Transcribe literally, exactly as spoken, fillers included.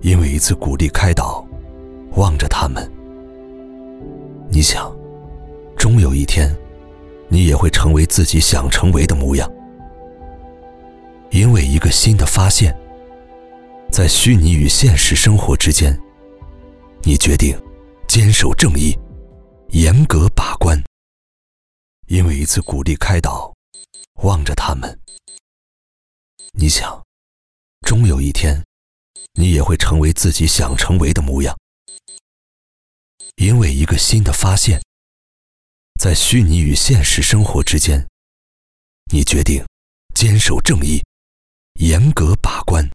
因为一次鼓励开导，望着他们，你想，终有一天，你也会成为自己想成为的模样。因为一个新的发现，在虚拟与现实生活之间，你决定坚守正义，严格把关。因为一次鼓励开导，望着他们，你想，终有一天，你也会成为自己想成为的模样。因为一个新的发现，在虚拟与现实生活之间，你决定坚守正义，严格把关。